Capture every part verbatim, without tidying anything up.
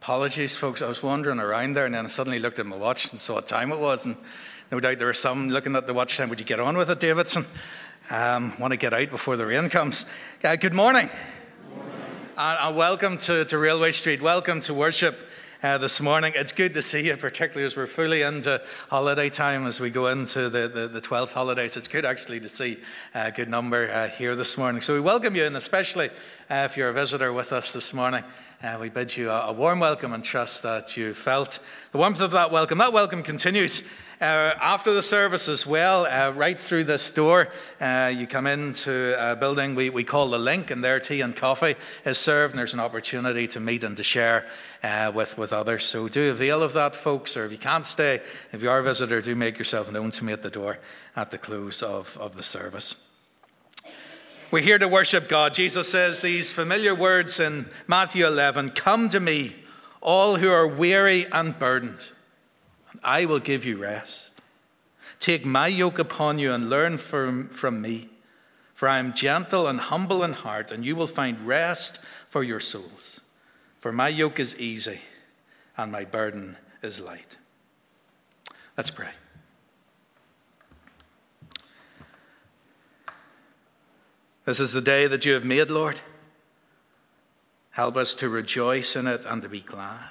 Apologies, folks. I was wandering around there and then I suddenly looked at my watch and saw what time it was. And no doubt there were some looking at the watch saying, would you get on with it, Davidson? Um, want to get out before the rain comes. Uh, good morning. Good morning. And, and welcome to, to Railway Street. Welcome to worship uh, this morning. It's good to see you, particularly as we're fully into holiday time, as we go into the, the, the twelfth holidays. It's good actually to see a good number uh, here this morning. So we welcome you, and especially uh, if you're a visitor with us this morning. Uh, we bid you a, a warm welcome and trust that you felt the warmth of that welcome. That welcome continues uh, after the service as well, uh, right through this door. Uh, you come into a building we, we call The Link, and there tea and coffee is served, and there's an opportunity to meet and to share uh, with, with others. So do avail of that, folks, or if you can't stay, if you are a visitor, do make yourself known to me at the door at the close of, of the service. We're here to worship God. Jesus says these familiar words in Matthew eleven, "Come to me, all who are weary and burdened, and I will give you rest. Take my yoke upon you and learn from, from me, for I am gentle and humble in heart, and you will find rest for your souls. For my yoke is easy and my burden is light." Let's pray. This is the day that you have made, Lord. Help us to rejoice in it and to be glad.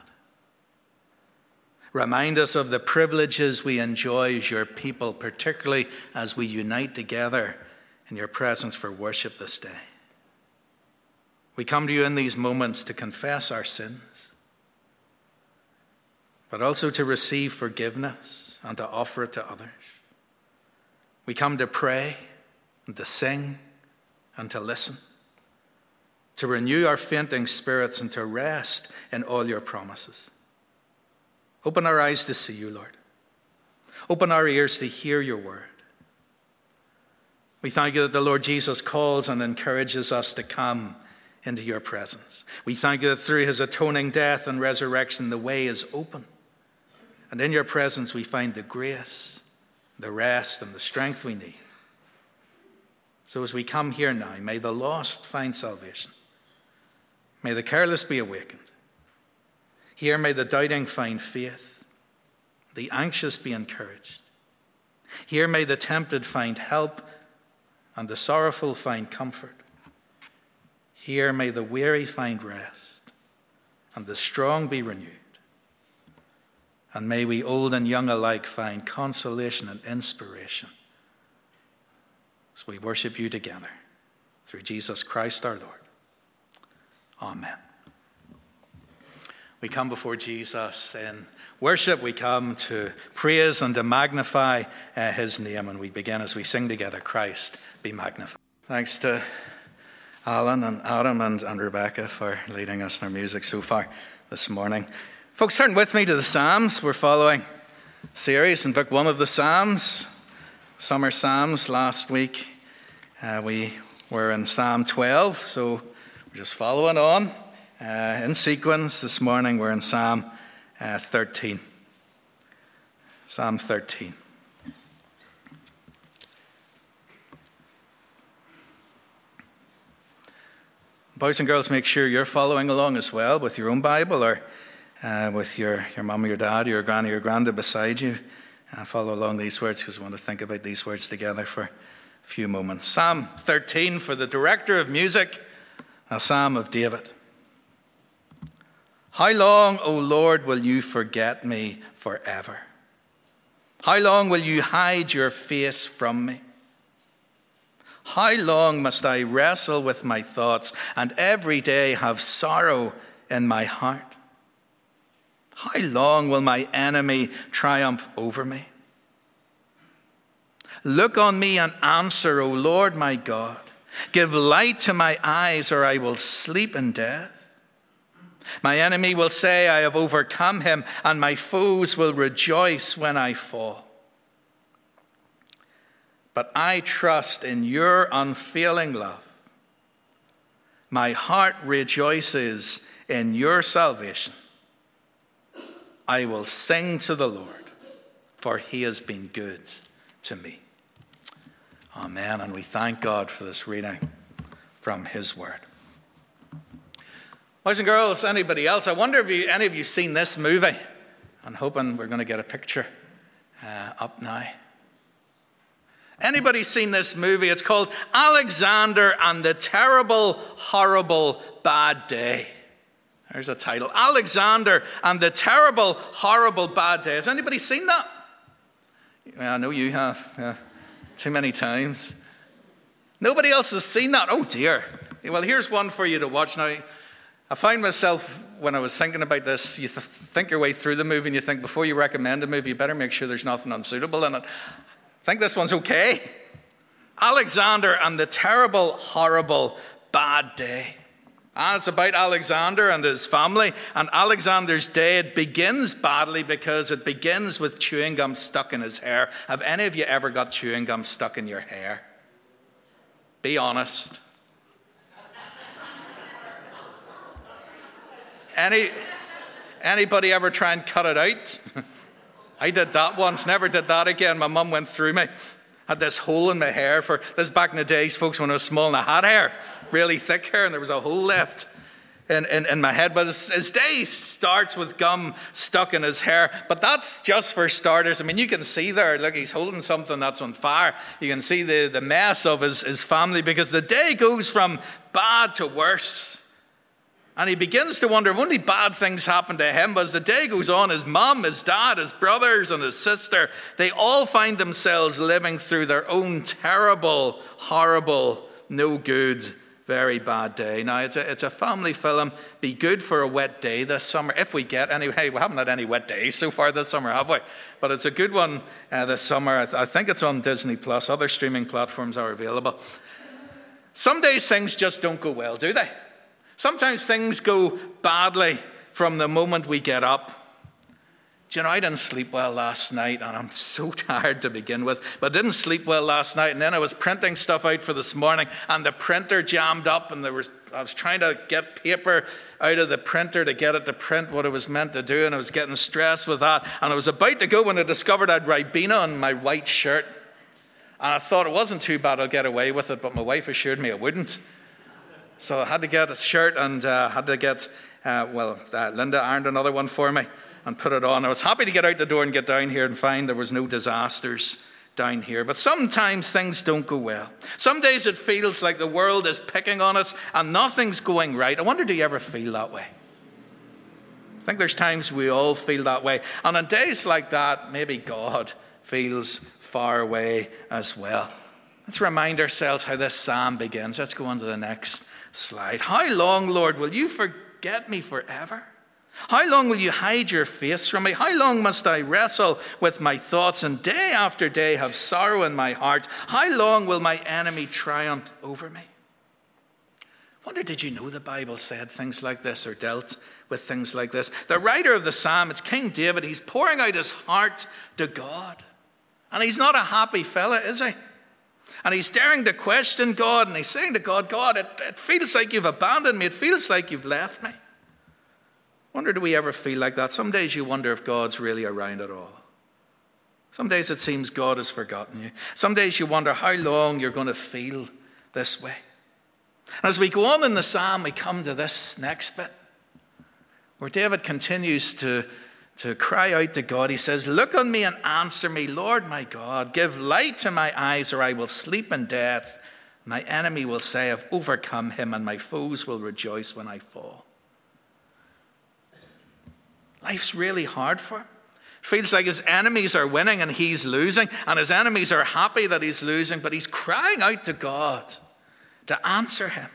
Remind us of the privileges we enjoy as your people, particularly as we unite together in your presence for worship this day. We come to you in these moments to confess our sins, but also to receive forgiveness and to offer it to others. We come to pray and to sing and to listen, to renew our fainting spirits and to rest in all your promises. Open our eyes to see you, Lord. Open our ears to hear your word. We thank you that the Lord Jesus calls and encourages us to come into your presence. We thank you that through his atoning death and resurrection, the way is open. And in your presence, we find the grace, the rest, and the strength we need. So as we come here now, may the lost find salvation. May the careless be awakened. Here may the doubting find faith, the anxious be encouraged. Here may the tempted find help, and the sorrowful find comfort. Here may the weary find rest, and the strong be renewed. And may we old and young alike find consolation and inspiration. So we worship you together through Jesus Christ our Lord. Amen. We come before Jesus in worship. We come to praise and to magnify uh, his name. And we begin as we sing together, "Christ be magnified." Thanks to Alan and Adam and, and Rebecca for leading us in our music so far this morning. Folks, turn with me to the Psalms. We're following a series in book one of the Psalms. Summer Psalms. Last week uh, we were in Psalm twelve, so we're just following on uh, in sequence. This morning we're in Psalm uh, thirteen. Psalm thirteen. Boys and girls, make sure you're following along as well with your own Bible or uh, with your, your mum or your dad or your granny or granda beside you. Uh, follow along these words because we want to think about these words together for a few moments. Psalm thirteen, for the director of music, a psalm of David. How long, O Lord, will you forget me forever? How long will you hide your face from me? How long must I wrestle with my thoughts and every day have sorrow in my heart? How long will my enemy triumph over me? Look on me and answer, O Lord my God. Give light to my eyes, or I will sleep in death. My enemy will say, I have overcome him, and my foes will rejoice when I fall. But I trust in your unfailing love. My heart rejoices in your salvation. I will sing to the Lord, for he has been good to me. Amen. And we thank God for this reading from his word. Boys and girls, anybody else, I wonder if you, any of you seen this movie? I'm hoping we're going to get a picture uh, up now. Anybody seen this movie? It's called Alexander and the Terrible, Horrible, Bad Day. There's a title. Alexander and the Terrible, Horrible, Bad Day. Has anybody seen that? Yeah, I know you have. Yeah. Too many times. Nobody else has seen that? Oh dear. Well, here's one for you to watch now. I find myself, when I was thinking about this, you th- think your way through the movie and you think, before you recommend a movie, you better make sure there's nothing unsuitable in it. I think this one's okay. Alexander and the Terrible, Horrible, Bad Day. And it's about Alexander and his family. And Alexander's day, it begins badly because it begins with chewing gum stuck in his hair. Have any of you ever got chewing gum stuck in your hair? Be honest. Any, anybody ever try and cut it out? I did that once, never did that again. My mum went through me. Had this hole in my hair for, this back in the days, folks, when I was small and I had hair, really thick hair, and there was a hole left in, in, in my head. But his, his day starts with gum stuck in his hair. But that's just for starters. I mean, you can see there, look, he's holding something that's on fire. You can see the, the mess of his, his family, because the day goes from bad to worse. And he begins to wonder if only bad things happen to him. But as the day goes on, his mum, his dad, his brothers, and his sister, they all find themselves living through their own terrible, horrible, no good, very bad day. Now, it's a, it's a family film. Be good for a wet day this summer, if we get any. Hey, we haven't had any wet days so far this summer, have we? But it's a good one uh, this summer. I, th- I think it's on Disney Plus. Other streaming platforms are available. Some days things just don't go well, do they? Sometimes things go badly from the moment we get up. Do you know, I didn't sleep well last night, and I'm so tired to begin with, but I didn't sleep well last night, and then I was printing stuff out for this morning, and the printer jammed up, and there was I was trying to get paper out of the printer to get it to print what it was meant to do, and I was getting stressed with that, and I was about to go when I discovered I'd Ribena on my white shirt, and I thought it wasn't too bad, I'll get away with it, but my wife assured me I wouldn't. So I had to get a shirt and uh, had to get, uh, well, uh, Linda ironed another one for me and put it on. I was happy to get out the door and get down here and find there was no disasters down here. But sometimes things don't go well. Some days it feels like the world is picking on us and nothing's going right. I wonder, do you ever feel that way? I think there's times we all feel that way. And on days like that, maybe God feels far away as well. Let's remind ourselves how this psalm begins. Let's go on to the next slide. How long, Lord, will you forget me forever? How long will you hide your face from me? How long must I wrestle with my thoughts and day after day have sorrow in my heart? How long will my enemy triumph over me? I wonder, did you know the Bible said things like this or dealt with things like this? The writer of the psalm, it's King David, he's pouring out his heart to God. And he's not a happy fella, is he? And he's daring to question God, and he's saying to God, God, it, it feels like you've abandoned me. It feels like you've left me. Wonder, do we ever feel like that? Some days you wonder if God's really around at all. Some days it seems God has forgotten you. Some days you wonder how long you're going to feel this way. And as we go on in the psalm, we come to this next bit, where David continues to To cry out to God. He says, look on me and answer me, Lord my God. Give light to my eyes, or I will sleep in death. My enemy will say, I've overcome him, and my foes will rejoice when I fall. Life's really hard for him. Feels like his enemies are winning and he's losing, and his enemies are happy that he's losing, but he's crying out to God to answer him.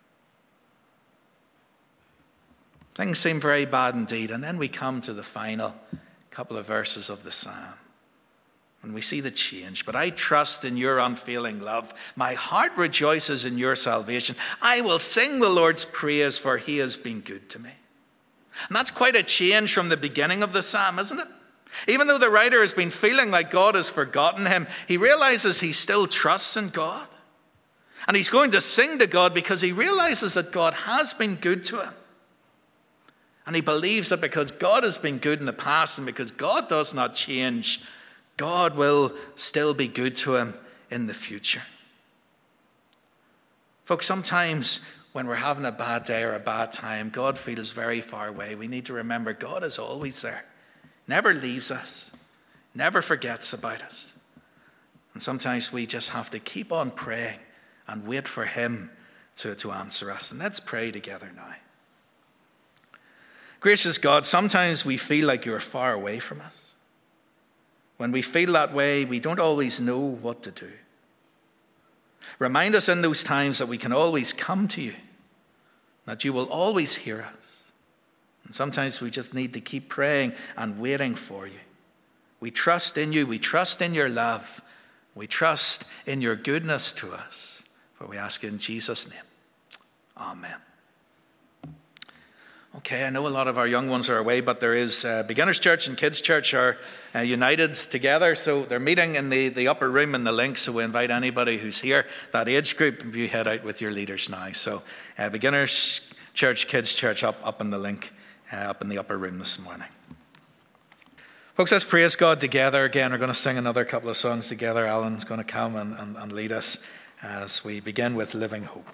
Things seem very bad indeed. And then we come to the final couple of verses of the psalm, and we see the change. But I trust in your unfailing love. My heart rejoices in your salvation. I will sing the Lord's praise, for he has been good to me. And that's quite a change from the beginning of the psalm, isn't it? Even though the writer has been feeling like God has forgotten him, he realizes he still trusts in God. And he's going to sing to God because he realizes that God has been good to him. And he believes that because God has been good in the past and because God does not change, God will still be good to him in the future. Folks, sometimes when we're having a bad day or a bad time, God feels very far away, we need to remember God is always there, never leaves us, never forgets about us. And sometimes we just have to keep on praying and wait for him to, to answer us. And let's pray together now. Gracious God, sometimes we feel like you're far away from us. When we feel that way, we don't always know what to do. Remind us in those times that we can always come to you, that you will always hear us. And sometimes we just need to keep praying and waiting for you. We trust in you. We trust in your love. We trust in your goodness to us. For we ask in Jesus' name. Amen. Okay, I know a lot of our young ones are away, but there is uh, Beginners Church and Kids Church are uh, united together. So they're meeting in the, the upper room in the link. So we invite anybody who's here, that age group, if you head out with your leaders now. So uh, Beginners Church, Kids Church up, up in the link, uh, up in the upper room this morning. Folks, let's praise God together. Again, we're going to sing another couple of songs together. Alan's going to come and, and, and lead us as we begin with Living Hope.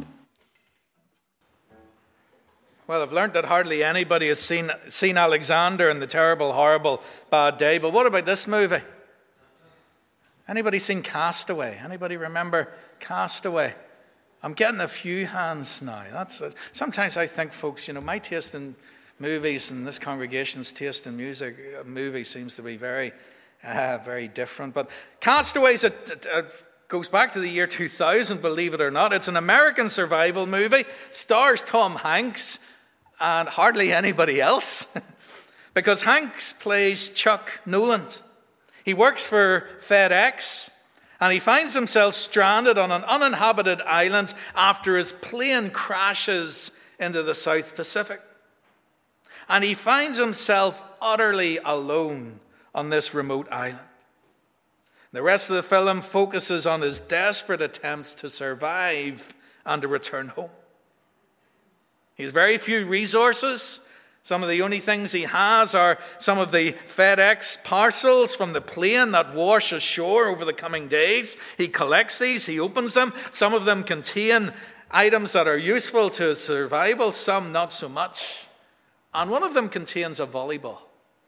Well, I've learned that hardly anybody has seen, seen Alexander and the Terrible, Horrible, Bad Day. But what about this movie? Anybody seen Castaway? Anybody remember Castaway? I'm getting a few hands now. That's a, sometimes I think, folks, you know, my taste in movies and this congregation's taste in music, uh, movies seems to be very, uh, very different. But Castaway's a, a, a goes back to the year two thousand, believe it or not. It's an American survival movie. Stars Tom Hanks and hardly anybody else. Because Hanks plays Chuck Noland. He works for FedEx and he finds himself stranded on an uninhabited island after his plane crashes into the South Pacific. And he finds himself utterly alone on this remote island. The rest of the film focuses on his desperate attempts to survive and to return home. He has very few resources. Some of the only things he has are some of the FedEx parcels from the plane that wash ashore over the coming days. He collects these, he opens them. Some of them contain items that are useful to his survival, some not so much. And one of them contains a volleyball.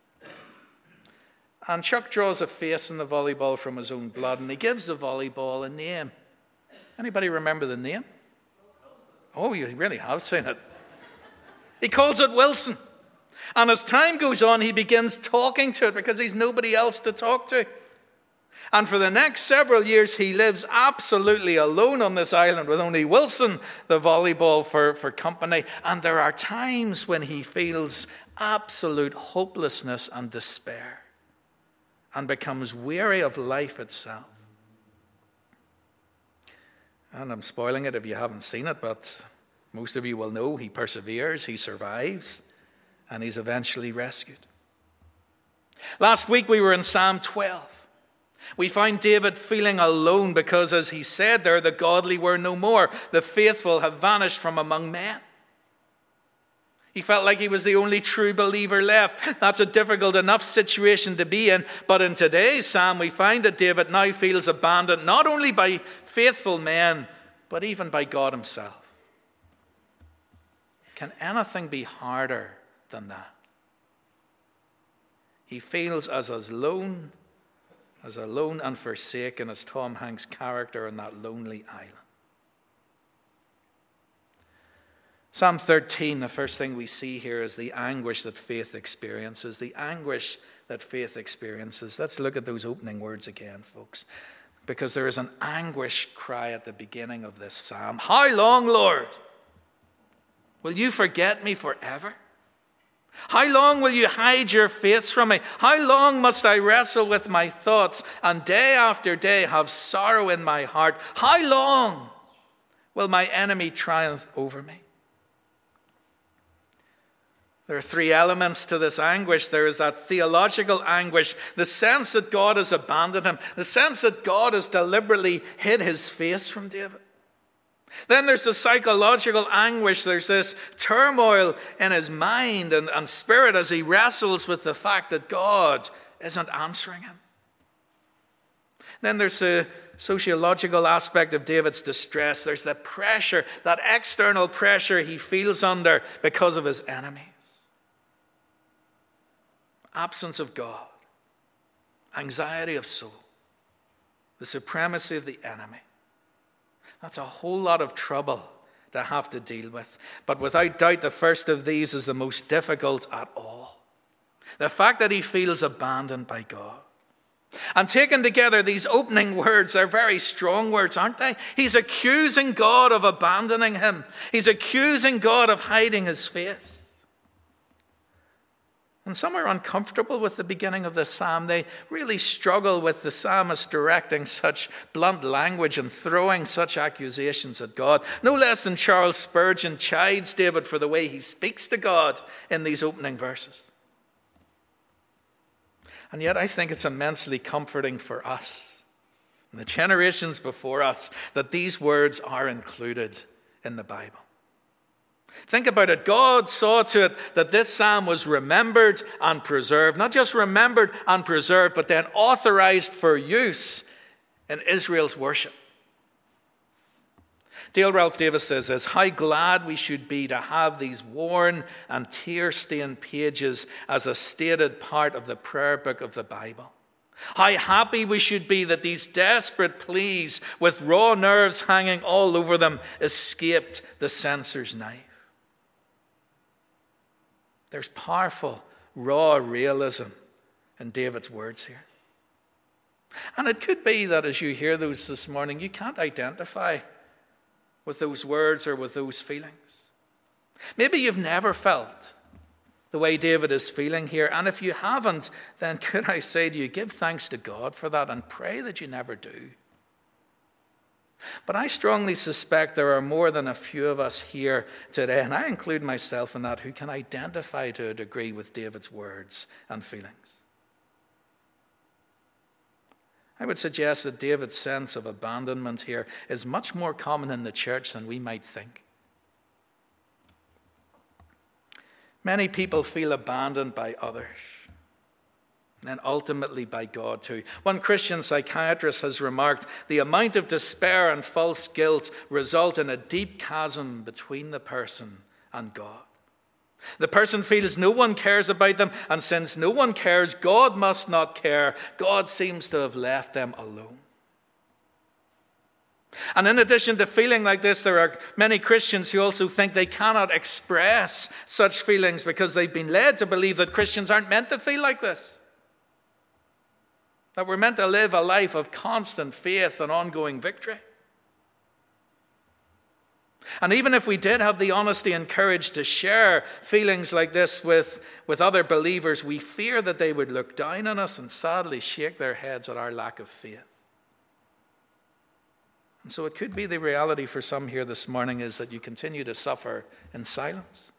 And Chuck draws a face in the volleyball from his own blood, and he gives the volleyball a name. Anybody remember the name? Oh, you really have seen it. He calls it Wilson. And as time goes on, he begins talking to it because he's nobody else to talk to. And for the next several years, he lives absolutely alone on this island with only Wilson, the volleyball, for, for company. And there are times when he feels absolute hopelessness and despair and becomes weary of life itself. And I'm spoiling it if you haven't seen it, but most of you will know he perseveres, he survives, and he's eventually rescued. Last week we were in Psalm twelve. We find David feeling alone because, as he said there, the godly were no more. The faithful have vanished from among men. He felt like he was the only true believer left. That's a difficult enough situation to be in. But in today's psalm, we find that David now feels abandoned, not only by faithful men, but even by God himself. Can anything be harder than that? He feels as alone, as alone and forsaken as Tom Hanks' character in that lonely island. Psalm thirteen, the first thing we see here is the anguish that faith experiences. The anguish that faith experiences. Let's look at those opening words again, folks. Because there is an anguish cry at the beginning of this psalm. How long, Lord? Will you forget me forever? How long will you hide your face from me? How long must I wrestle with my thoughts and day after day have sorrow in my heart? How long will my enemy triumph over me? There are three elements to this anguish. There is that theological anguish, the sense that God has abandoned him, the sense that God has deliberately hid his face from David. Then there's the psychological anguish. There's this turmoil in his mind and, and spirit as he wrestles with the fact that God isn't answering him. Then there's the sociological aspect of David's distress. There's the pressure, that external pressure he feels under because of his enemies. Absence of God, anxiety of soul, the supremacy of the enemy. That's a whole lot of trouble to have to deal with. But without doubt, the first of these is the most difficult at all. The fact that he feels abandoned by God. And taken together, these opening words are very strong words, aren't they? He's accusing God of abandoning him. He's accusing God of hiding his face. And some are uncomfortable with the beginning of the psalm. They really struggle with the psalmist directing such blunt language and throwing such accusations at God. No less than Charles Spurgeon chides David for the way he speaks to God in these opening verses. And yet I think it's immensely comforting for us and the generations before us that these words are included in the Bible. Think about it. God saw to it that this psalm was remembered and preserved. Not just remembered and preserved, but then authorized for use in Israel's worship. Dale Ralph Davis says this: how glad we should be to have these worn and tear-stained pages as a stated part of the prayer book of the Bible. How happy we should be that these desperate pleas with raw nerves hanging all over them escaped the censor's knife. There's powerful, raw realism in David's words here. And it could be that as you hear those this morning, you can't identify with those words or with those feelings. Maybe you've never felt the way David is feeling here. And if you haven't, then could I say to you, give thanks to God for that and pray that you never do. But I strongly suspect there are more than a few of us here today, and I include myself in that, who can identify to a degree with David's words and feelings. I would suggest that David's sense of abandonment here is much more common in the church than we might think. Many people feel abandoned by others, and ultimately by God too. One Christian psychiatrist has remarked, the amount of despair and false guilt result in a deep chasm between the person and God. The person feels no one cares about them, and since no one cares, God must not care. God seems to have left them alone. And in addition to feeling like this, there are many Christians who also think they cannot express such feelings because they've been led to believe that Christians aren't meant to feel like this. That we're meant to live a life of constant faith and ongoing victory. And even if we did have the honesty and courage to share feelings like this with, with other believers, we fear that they would look down on us and sadly shake their heads at our lack of faith. And so it could be the reality for some here this morning is that you continue to suffer in silence.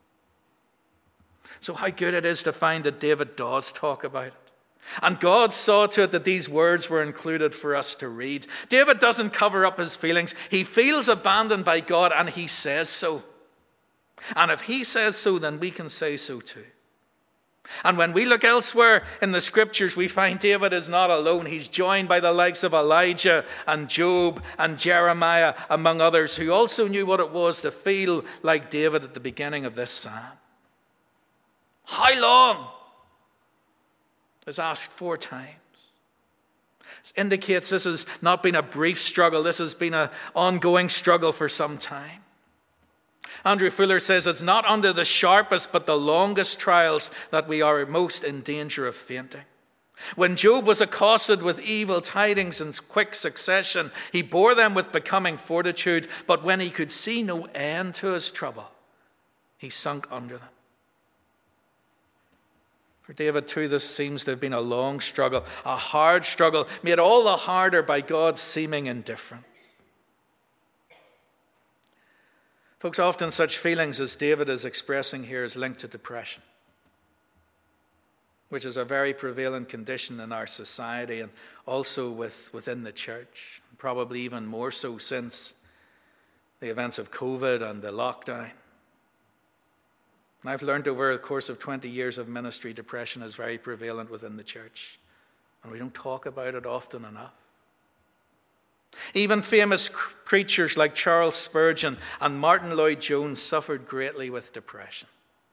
So how good it is to find that David does talk about it. And God saw to it that these words were included for us to read. David doesn't cover up his feelings. He feels abandoned by God, and he says so. And if he says so, then we can say so too. And when we look elsewhere in the scriptures, we find David is not alone. He's joined by the likes of Elijah and Job and Jeremiah, among others, who also knew what it was to feel like David at the beginning of this psalm. How long? Is asked four times. This indicates this has not been a brief struggle. This has been an ongoing struggle for some time. Andrew Fuller says it's not under the sharpest but the longest trials that we are most in danger of fainting. When Job was accosted with evil tidings in quick succession, he bore them with becoming fortitude, but when he could see no end to his trouble, he sunk under them. For David too, this seems to have been a long struggle, a hard struggle, made all the harder by God's seeming indifference. Folks, often such feelings as David is expressing here is linked to depression, which is a very prevalent condition in our society and also with, within the church, probably even more so since the events of COVID and the lockdown. And I've learned over the course of twenty years of ministry, depression is very prevalent within the church. And we don't talk about it often enough. Even famous preachers like Charles Spurgeon and Martin Lloyd-Jones suffered greatly with depression.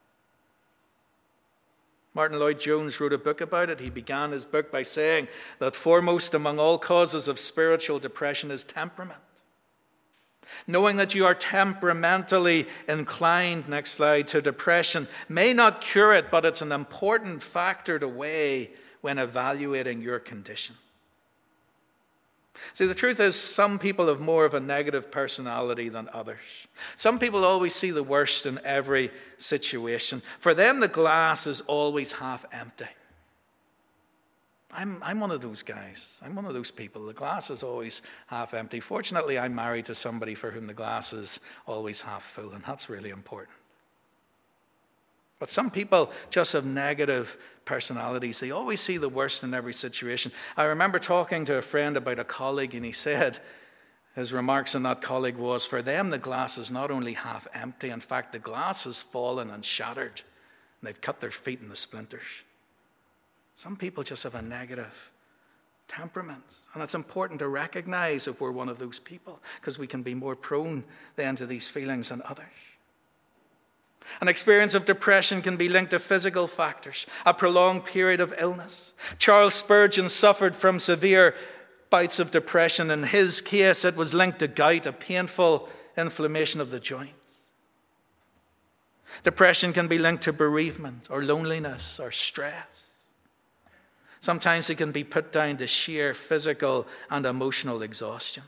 Martin Lloyd-Jones wrote a book about it. He began his book by saying that foremost among all causes of spiritual depression is temperament. Knowing that you are temperamentally inclined, next slide, to depression may not cure it, but it's an important factor to weigh when evaluating your condition. See, the truth is, some people have more of a negative personality than others. Some people always see the worst in every situation. For them, the glass is always half empty. I'm, I'm one of those guys. I'm one of those people. The glass is always half empty. Fortunately, I'm married to somebody for whom the glass is always half full, and that's really important. But some people just have negative personalities. They always see the worst in every situation. I remember talking to a friend about a colleague, and he said, his remarks on that colleague was, for them the glass is not only half empty, in fact the glass has fallen and shattered, and they've cut their feet in the splinters. Some people just have a negative temperament, and it's important to recognize if we're one of those people, because we can be more prone then to these feelings than others. An experience of depression can be linked to physical factors, a prolonged period of illness. Charles Spurgeon suffered from severe bouts of depression. In his case, it was linked to gout, a painful inflammation of the joints. Depression can be linked to bereavement or loneliness or stress. Sometimes it can be put down to sheer physical and emotional exhaustion.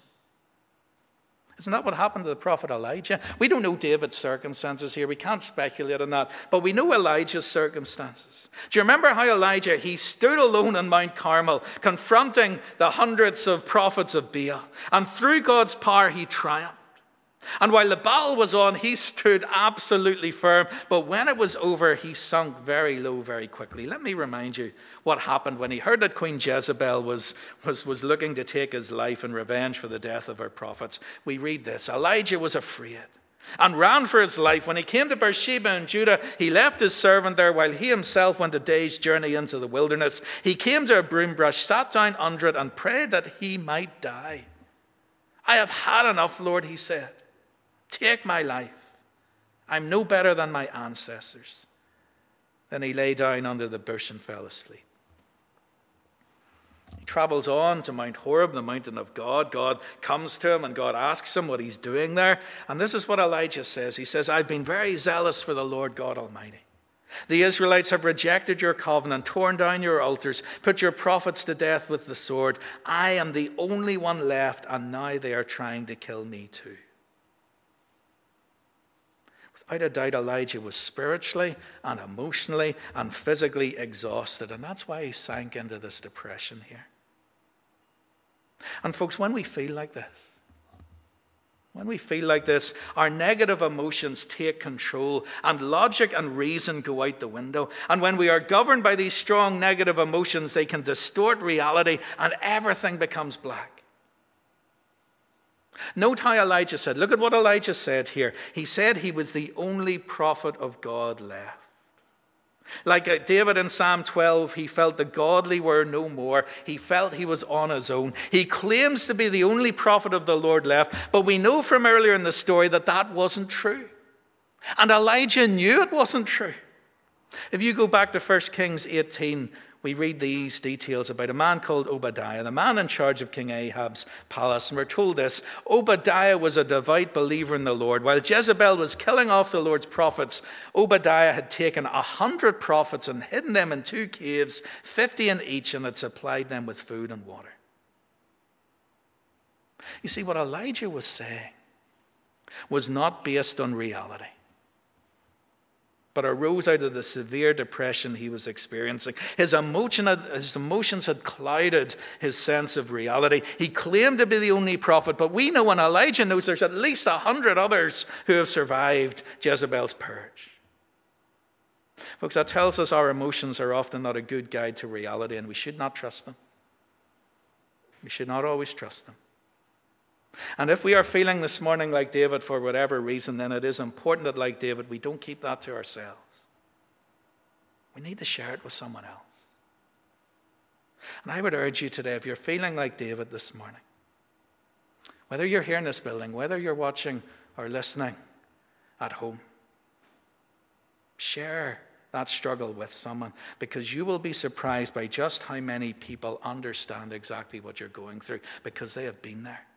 Isn't that what happened to the prophet Elijah? We don't know David's circumstances here. We can't speculate on that. But we know Elijah's circumstances. Do you remember how Elijah, he stood alone on Mount Carmel, confronting the hundreds of prophets of Baal. And through God's power, he triumphed. And while the battle was on, he stood absolutely firm. But when it was over, he sunk very low very quickly. Let me remind you what happened when he heard that Queen Jezebel was, was, was looking to take his life in revenge for the death of her prophets. We read this. Elijah was afraid and ran for his life. When he came to Beersheba in Judah, he left his servant there while he himself went a day's journey into the wilderness. He came to a broom bush, sat down under it, and prayed that he might die. I have had enough, Lord, he said. Take my life. I'm no better than my ancestors. Then he lay down under the bush and fell asleep. He travels on to Mount Horeb, the mountain of God. God comes to him and God asks him what he's doing there. And this is what Elijah says. He says, I've been very zealous for the Lord God Almighty. The Israelites have rejected your covenant, torn down your altars, put your prophets to death with the sword. I am the only one left, and now they are trying to kill me too. Without a doubt, Elijah was spiritually and emotionally and physically exhausted, and that's why he sank into this depression here. And folks, when we feel like this, when we feel like this, our negative emotions take control and logic and reason go out the window. And when we are governed by these strong negative emotions, they can distort reality and everything becomes black. Note how Elijah said, look at what Elijah said here. He said he was the only prophet of God left. Like David in Psalm twelve, he felt the godly were no more. He felt he was on his own. He claims to be the only prophet of the Lord left, but we know from earlier in the story that that wasn't true. And Elijah knew it wasn't true. If you go back to First Kings eighteen, we read these details about a man called Obadiah, the man in charge of King Ahab's palace. And we're told this: Obadiah was a devout believer in the Lord. While Jezebel was killing off the Lord's prophets, Obadiah had taken a hundred prophets and hidden them in two caves, fifty in each, and had supplied them with food and water. You see, what Elijah was saying was not based on reality, but arose out of the severe depression he was experiencing. His, emotion had, his emotions had clouded his sense of reality. He claimed to be the only prophet, but we know, and Elijah knows, there's at least a hundred others who have survived Jezebel's purge. Folks, that tells us our emotions are often not a good guide to reality, and we should not trust them. We should not always trust them. And if we are feeling this morning like David for whatever reason, then it is important that, like David, we don't keep that to ourselves. We need to share it with someone else. And I would urge you today, if you're feeling like David this morning, Whether you're here in this building, whether you're watching or listening at home, share that struggle with someone, because you will be surprised by just how many people understand exactly what you're going through because they have been there.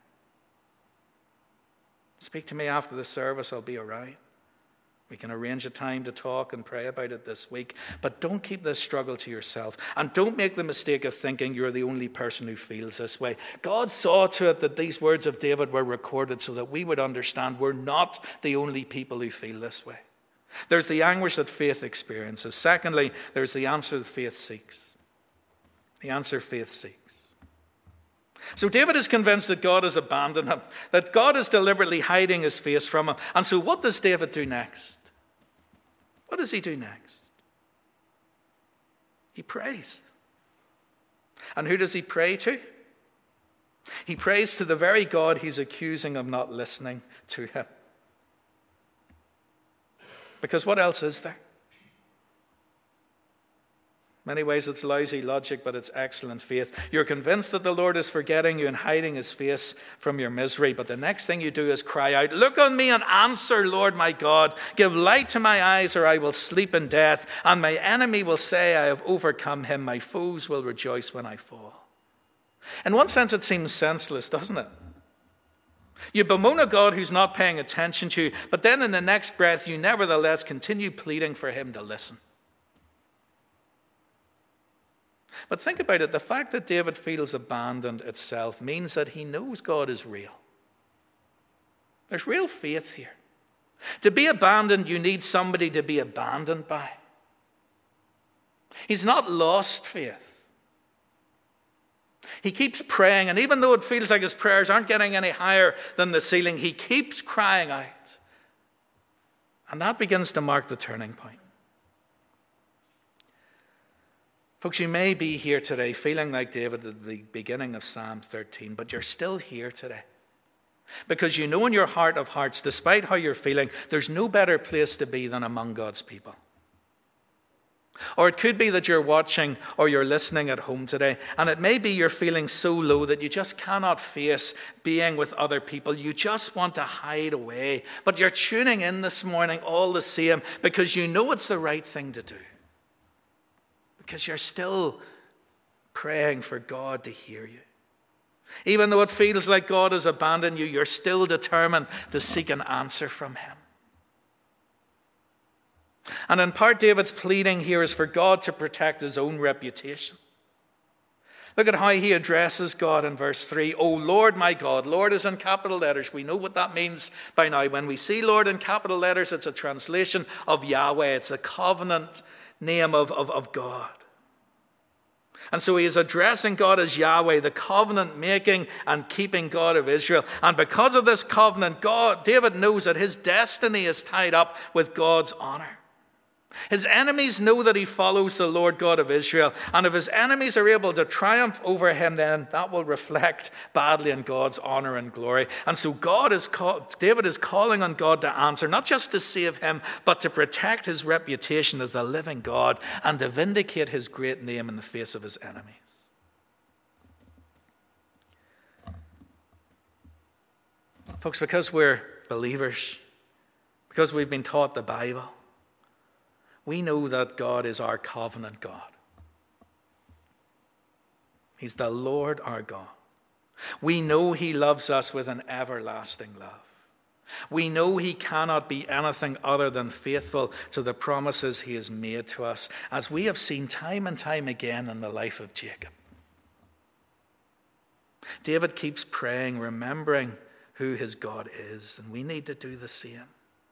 Speak to me after the service. I'll be around. We can arrange a time to talk and pray about it this week. But don't keep this struggle to yourself. And don't make the mistake of thinking you're the only person who feels this way. God saw to it that these words of David were recorded so that we would understand we're not the only people who feel this way. There's the anguish that faith experiences. Secondly, there's the answer that faith seeks. The answer faith seeks. So David is convinced that God has abandoned him, that God is deliberately hiding his face from him. And so what does David do next? What does he do next? He prays. And who does he pray to? He prays to the very God he's accusing of not listening to him. Because what else is there? Many ways it's lousy logic, but it's excellent faith. You're convinced that the Lord is forgetting you and hiding his face from your misery. But the next thing you do is cry out, "Look on me and answer, Lord my God. Give light to my eyes, or I will sleep in death. And my enemy will say, I have overcome him. My foes will rejoice when I fall." In one sense, it seems senseless, doesn't it? You bemoan a God who's not paying attention to you, but then in the next breath, you nevertheless continue pleading for him to listen. But think about it. The fact that David feels abandoned itself means that he knows God is real. There's real faith here. To be abandoned, you need somebody to be abandoned by. He's not lost faith. He keeps praying, and even though it feels like his prayers aren't getting any higher than the ceiling, he keeps crying out. And that begins to mark the turning point. Folks, you may be here today feeling like David at the beginning of Psalm thirteen, but you're still here today. Because you know in your heart of hearts, despite how you're feeling, there's no better place to be than among God's people. Or it could be that you're watching or you're listening at home today, and it may be you're feeling so low that you just cannot face being with other people. You just want to hide away. But you're tuning in this morning all the same because you know it's the right thing to do. Because you're still praying for God to hear you. Even though it feels like God has abandoned you, you're still determined to seek an answer from him. And in part, David's pleading here is for God to protect his own reputation. Look at how he addresses God in verse three. "O Lord my God." Lord is in capital letters. We know what that means by now. When we see Lord in capital letters, it's a translation of Yahweh. It's the covenant name of, of, of God. And so he is addressing God as Yahweh, the covenant-making and keeping God of Israel. And because of this covenant, God, David knows that his destiny is tied up with God's honor. His enemies know that he follows the Lord God of Israel. And if his enemies are able to triumph over him, then that will reflect badly on God's honor and glory. And so God is call, David is calling on God to answer, not just to save him, but to protect his reputation as the living God and to vindicate his great name in the face of his enemies. Folks, because we're believers, because we've been taught the Bible, we know that God is our covenant God. He's the Lord our God. We know he loves us with an everlasting love. We know he cannot be anything other than faithful to the promises he has made to us, as we have seen time and time again in the life of Jacob. David keeps praying, remembering who his God is, and we need to do the same.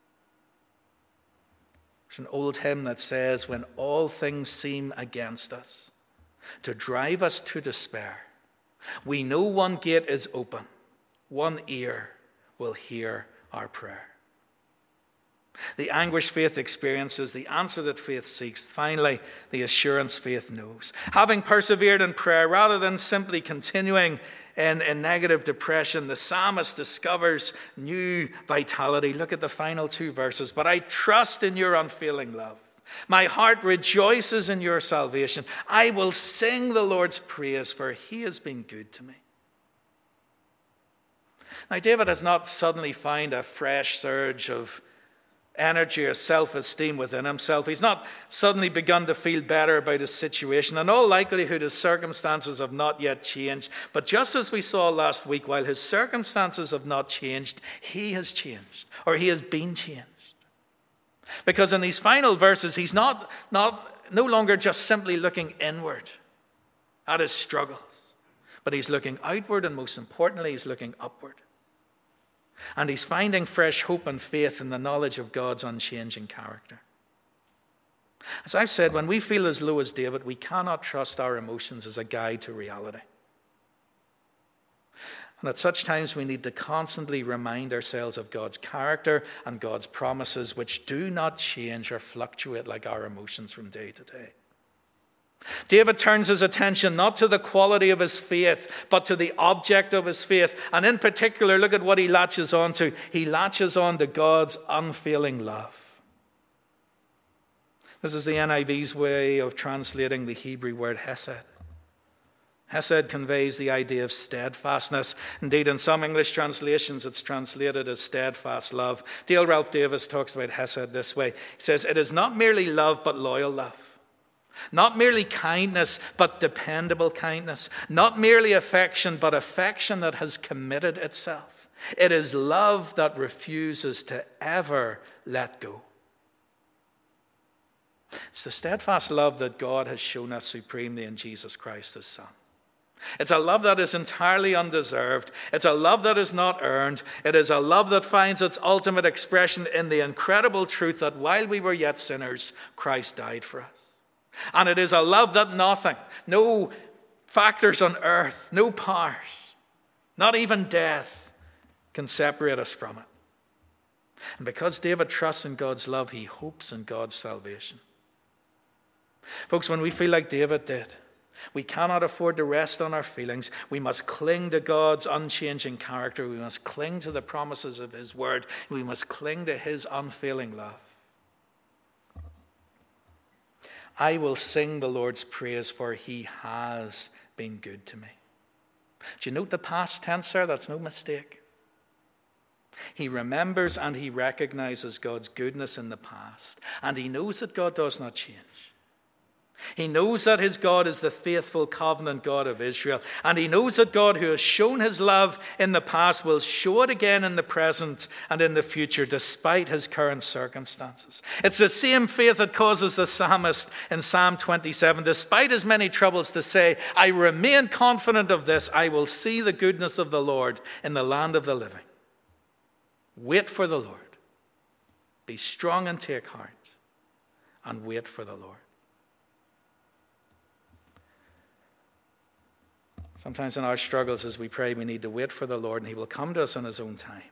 There's an old hymn that says, "When all things seem against us, to drive us to despair, we know one gate is open, one ear will hear our prayer." The anguish faith experiences, the answer that faith seeks, finally, the assurance faith knows. Having persevered in prayer, rather than simply continuing in, in negative depression, the psalmist discovers new vitality. Look at the final two verses. "But I trust in your unfailing love. My heart rejoices in your salvation. I will sing the Lord's praise, for he has been good to me." Now, David has not suddenly found a fresh surge of energy or self-esteem within himself. He's not suddenly begun to feel better about his situation. In all likelihood, his circumstances have not yet changed. But just as we saw last week, while his circumstances have not changed, he has changed, or he has been changed. Because in these final verses, he's not, not no longer just simply looking inward at his struggles, but he's looking outward, and most importantly, he's looking upward. And he's finding fresh hope and faith in the knowledge of God's unchanging character. As I've said, when we feel as low as David, we cannot trust our emotions as a guide to reality. And at such times, we need to constantly remind ourselves of God's character and God's promises, which do not change or fluctuate like our emotions from day to day. David turns his attention not to the quality of his faith, but to the object of his faith. And in particular, look at what he latches on to. He latches on to God's unfailing love. This is the N I V's way of translating the Hebrew word hesed. Hesed conveys the idea of steadfastness. Indeed, in some English translations, it's translated as steadfast love. Dale Ralph Davis talks about hesed this way. He says, it is not merely love, but loyal love. Not merely kindness, but dependable kindness. Not merely affection, but affection that has committed itself. It is love that refuses to ever let go. It's the steadfast love that God has shown us supremely in Jesus Christ, his Son. It's a love that is entirely undeserved. It's a love that is not earned. It is a love that finds its ultimate expression in the incredible truth that while we were yet sinners, Christ died for us. And it is a love that nothing, no factors on earth, no powers, not even death, can separate us from it. And because David trusts in God's love, he hopes in God's salvation. Folks, when we feel like David did, we cannot afford to rest on our feelings. We must cling to God's unchanging character. We must cling to the promises of his word. We must cling to his unfailing love. I will sing the Lord's praise, for he has been good to me. Do you note the past tense there? That's no mistake. He remembers and he recognizes God's goodness in the past. And he knows that God does not change. He knows that his God is the faithful covenant God of Israel. And he knows that God, who has shown his love in the past, will show it again in the present and in the future, despite his current circumstances. It's the same faith that causes the psalmist in Psalm twenty-seven, despite his many troubles, to say, I remain confident of this, I will see the goodness of the Lord in the land of the living. Wait for the Lord. Be strong and take heart, and wait for the Lord. Sometimes in our struggles as we pray, we need to wait for the Lord, and he will come to us in his own time.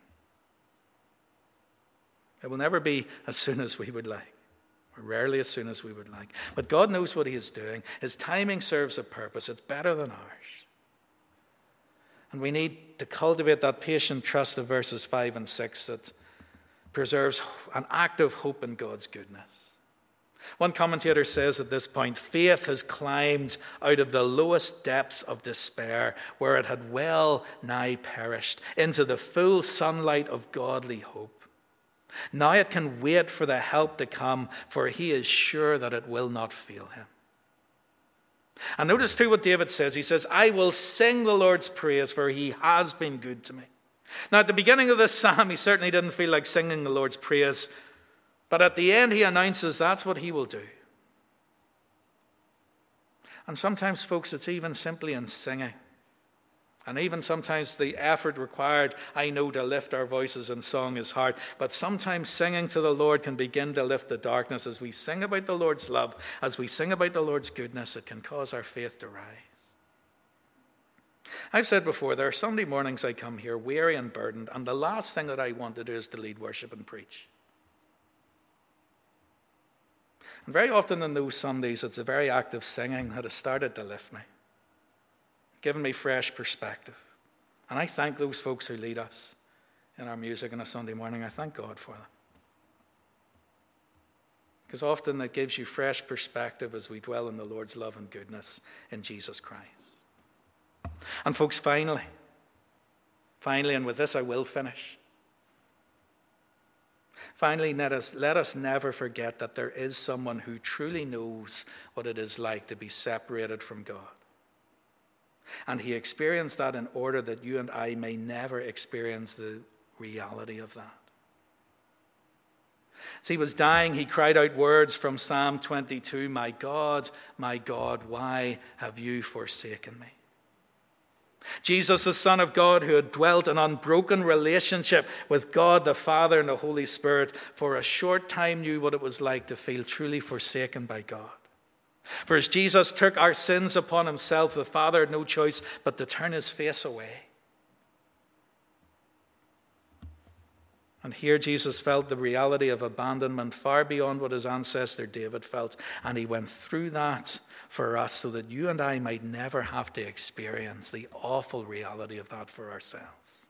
It will never be as soon as we would like, or rarely as soon as we would like. But God knows what he is doing. His timing serves a purpose. It's better than ours. And we need to cultivate that patient trust of verses five and six that preserves an active hope in God's goodness. One commentator says at this point, faith has climbed out of the lowest depths of despair, where it had well nigh perished, into the full sunlight of godly hope. Now it can wait for the help to come, for he is sure that it will not fail him. And notice too what David says. He says, I will sing the Lord's praise, for he has been good to me. Now at the beginning of this psalm, he certainly didn't feel like singing the Lord's praise. But at the end, he announces that's what he will do. And sometimes, folks, it's even simply in singing. And even sometimes the effort required, I know, to lift our voices in song is hard. But sometimes singing to the Lord can begin to lift the darkness. As we sing about the Lord's love, as we sing about the Lord's goodness, it can cause our faith to rise. I've said before, there are Sunday mornings I come here weary and burdened, and the last thing that I want to do is to lead worship and preach. And very often in those Sundays, it's a very act of singing that has started to lift me, given me fresh perspective. And I thank those folks who lead us in our music on a Sunday morning. I thank God for them. Because often it gives you fresh perspective as we dwell in the Lord's love and goodness in Jesus Christ. And folks, finally, Finally, and with this I will finish. Finally, let us, let us never forget that there is someone who truly knows what it is like to be separated from God. And he experienced that in order that you and I may never experience the reality of that. As he was dying, he cried out words from Psalm twenty-two, "My God, my God, why have you forsaken me?" Jesus, the Son of God, who had dwelt in unbroken relationship with God the Father and the Holy Spirit, for a short time knew what it was like to feel truly forsaken by God. For as Jesus took our sins upon himself, the Father had no choice but to turn his face away. And here Jesus felt the reality of abandonment far beyond what his ancestor David felt. And he went through that for us so that you and I might never have to experience the awful reality of that for ourselves.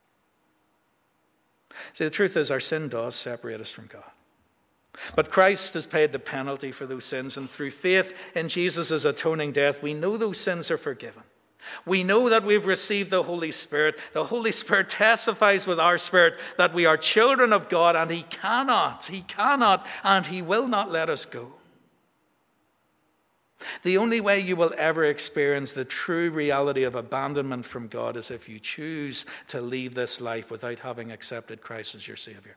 See, the truth is our sin does separate us from God. But Christ has paid the penalty for those sins, and through faith in Jesus' atoning death, we know those sins are forgiven. We know that we've received the Holy Spirit. The Holy Spirit testifies with our spirit that we are children of God, and he cannot, he cannot, and he will not let us go. The only way you will ever experience the true reality of abandonment from God is if you choose to leave this life without having accepted Christ as your Savior.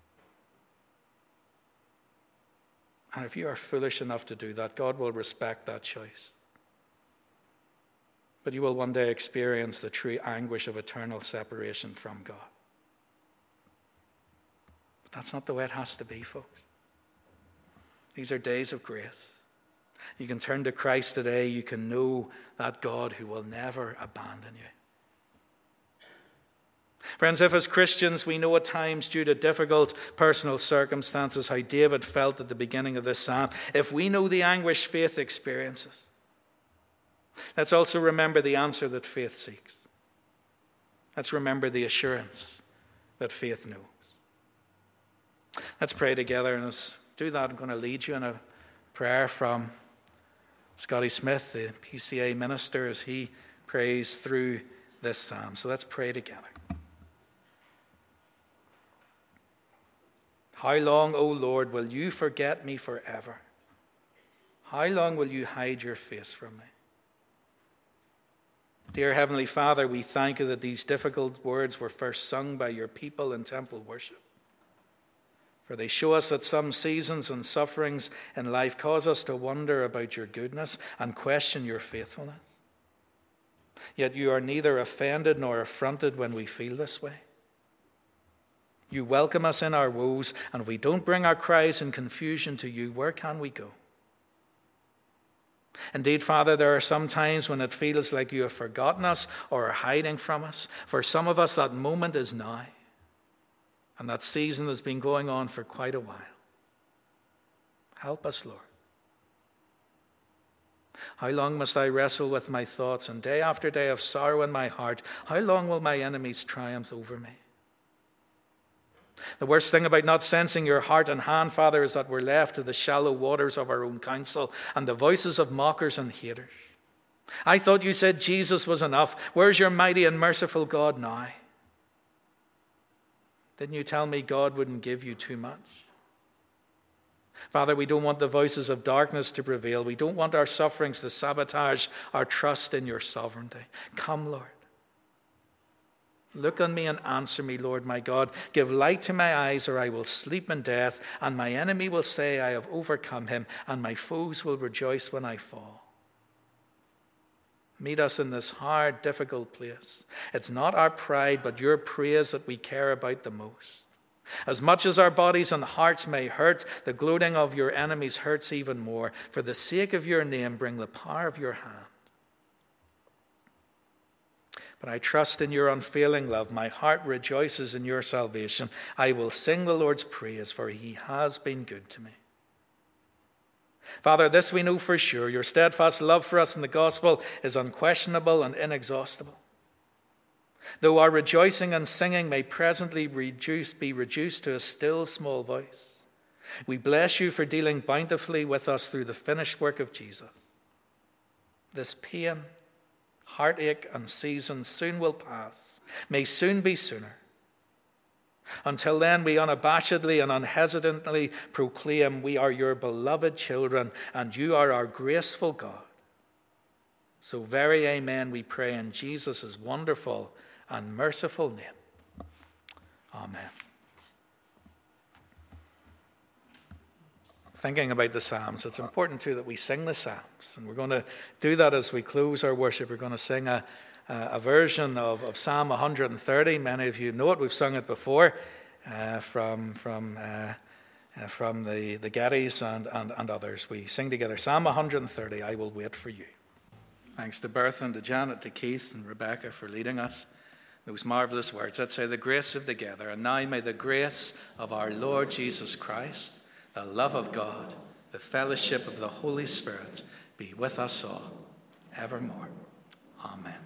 And if you are foolish enough to do that, God will respect that choice. But you will one day experience the true anguish of eternal separation from God. But that's not the way it has to be, folks. These are days of grace. You can turn to Christ today. You can know that God who will never abandon you. Friends, if as Christians we know at times due to difficult personal circumstances how David felt at the beginning of this psalm, if we know the anguish faith experiences, let's also remember the answer that faith seeks. Let's remember the assurance that faith knows. Let's pray together, and let's do that. I'm going to lead you in a prayer from Scotty Smith, the P C A minister, as he prays through this psalm. So let's pray together. How long, O Lord, will you forget me forever? How long will you hide your face from me? Dear Heavenly Father, we thank you that these difficult words were first sung by your people in temple worship. For they show us that some seasons and sufferings in life cause us to wonder about your goodness and question your faithfulness. Yet you are neither offended nor affronted when we feel this way. You welcome us in our woes, and if we don't bring our cries in confusion to you, where can we go? Indeed, Father, there are some times when it feels like you have forgotten us or are hiding from us. For some of us, that moment is now. And that season has been going on for quite a while. Help us, Lord. How long must I wrestle with my thoughts, and day after day of sorrow in my heart? How long will my enemies triumph over me? The worst thing about not sensing your heart and hand, Father, is that we're left to the shallow waters of our own counsel and the voices of mockers and haters. I thought you said Jesus was enough. Where's your mighty and merciful God now? Didn't you tell me God wouldn't give you too much? Father, we don't want the voices of darkness to prevail. We don't want our sufferings to sabotage our trust in your sovereignty. Come, Lord. Look on me and answer me, Lord my God. Give light to my eyes, or I will sleep in death, and my enemy will say, I have overcome him, and my foes will rejoice when I fall. Meet us in this hard, difficult place. It's not our pride, but your praise that we care about the most. As much as our bodies and hearts may hurt, the gloating of your enemies hurts even more. For the sake of your name, bring the power of your hand. But I trust in your unfailing love. My heart rejoices in your salvation. I will sing the Lord's praise, for he has been good to me. Father, this we know for sure. Your steadfast love for us in the gospel is unquestionable and inexhaustible. Though our rejoicing and singing may presently reduce, be reduced to a still small voice, we bless you for dealing bountifully with us through the finished work of Jesus. This pain, Heartache and season soon will pass, may soon be sooner. Until then, we unabashedly and unhesitantly proclaim we are your beloved children and you are our graceful God. So very amen, we pray in Jesus' wonderful and merciful name. Amen. Thinking about the Psalms, it's important too that we sing the Psalms. And we're going to do that as we close our worship. We're going to sing a, a version of, of Psalm one hundred thirty. Many of you know it. We've sung it before uh, from, from, uh, uh, from the, the Gettys and, and, and others. We sing together Psalm one hundred thirty, I Will Wait for You. Thanks to Bertha and to Janet, to Keith and Rebecca for leading us. Those marvelous words. Let's say the grace of together. And now may the grace of our Lord Jesus Christ, the love of God, the fellowship of the Holy Spirit be with us all evermore. Amen.